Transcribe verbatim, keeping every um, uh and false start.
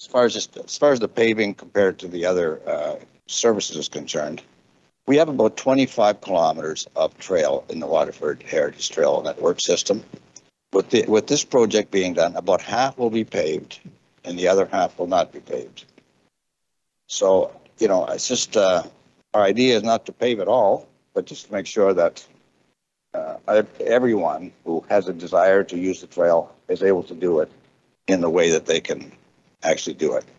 as far as just, as far as the paving compared to the other uh, services is concerned, we have about twenty-five kilometers of trail in the Waterford Heritage Trail Network system. With the, with this project being done, about half will be paved, and the other half will not be paved. So, you know, it's just uh, our idea is not to pave it all, but just to make sure that uh, everyone who has a desire to use the trail is able to do it in the way that they can actually do it.